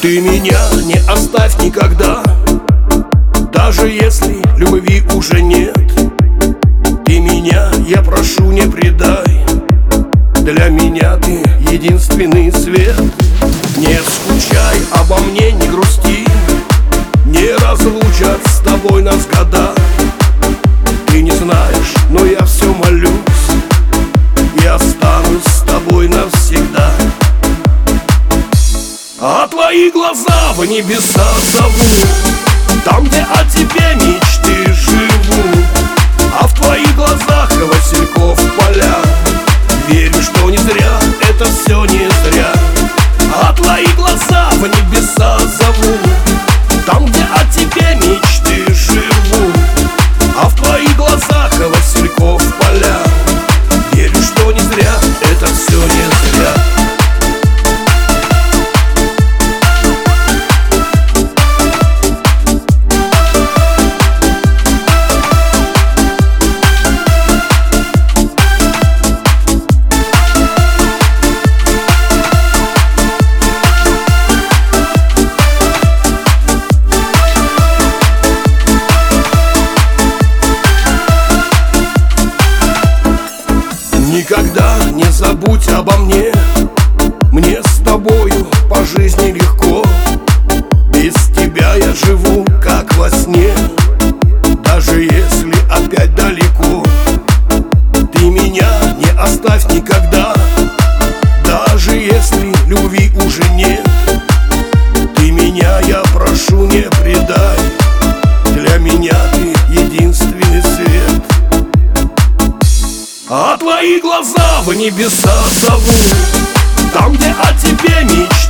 Ты меня не оставь никогда, даже если любви уже нет. Ты меня, я прошу, не предай, для меня ты единственный свет. Не скучай обо мне, не грусти, не разлучат с тобой нас года. Ты не знаешь, но я все молюсь, я останусь с тобой навсегда. А твои глаза в небеса зовут, там, где о тебе мечты живут. А в твоих глазах васильков поля, верю, что не зря, это все не зря. А твои глаза в небеса зовут, там, где о тебе мечты живут. А в твоих глазах васильков поля, верю, что не зря, это все не зря. Никогда не забудь обо мне, мне с тобою по жизни легко. Без тебя я живу как во сне, даже если опять далеко. Ты меня не оставь никогда, даже если любви уже нет. Ты меня, я прошу, не предай, для меня ты единственный свет. А твои глаза в небеса зовут, там, где о тебе мечты